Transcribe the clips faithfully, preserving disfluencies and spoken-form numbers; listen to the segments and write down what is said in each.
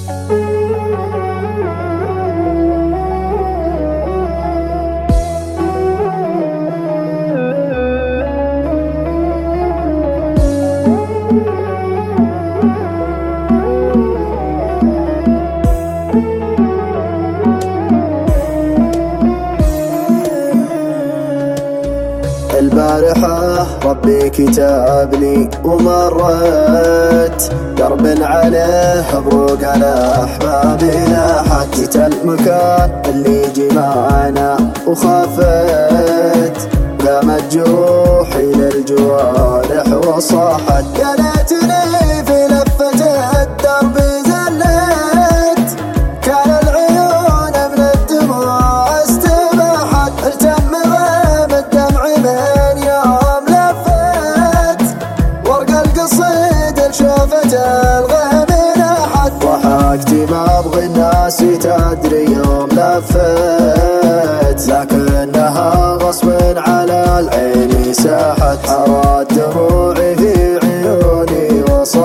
البارحة ربي كتب لي ومرت درب عليه مبروك على أحبابنا، حكيت المكان اللي جمعنا وخافت قامت جروحي للجوارح وصاحت، يا ليتني في لفة الدرب زلت كان العيون من الدموع استباحت، التم غيم الدمع من يوم لفت ورق القصيد شوفت الغيم ناحت، ضحكتي ما ابغي الناس تدري يوم لفت لكنها غصب على العين ساحت، حرت دموعي في عيوني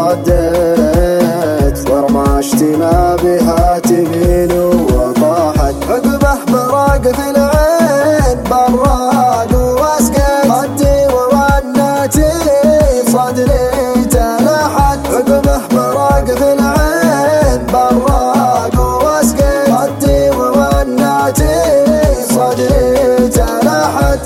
وصدت ورمشتي ما بها تميل وطاحت، عقبه براق في العين براق واسقت خدي ووناتي صدري تلاحت، عقبه براق في العين براق واسقت خدي ووناتي صدري تلاحت.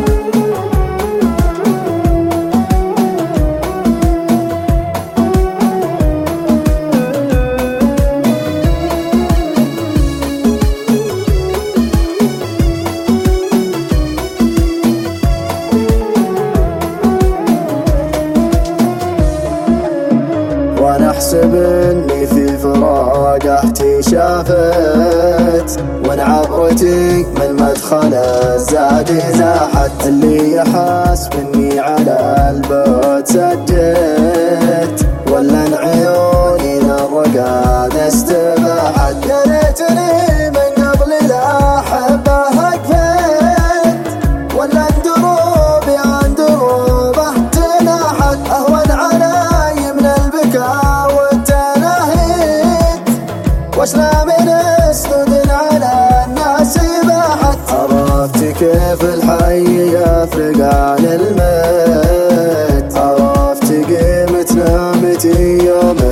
وانا احسب اني في فراقتي شافت وان عبرتي من مدخل الزاد زاحت، اللي يحاس مني على البعد سجت ولا عيوني للرقاد استباحت، يا ليتني من قبل لا احبه اكفت ولا دروبي عن دروبه تناحت، اهون علي من البكاء والتناهيد واشلا من اسود على الناس باحت، عرفت كيف الحي يفرق عن الميت، عرفت قيمة نعمتي يوم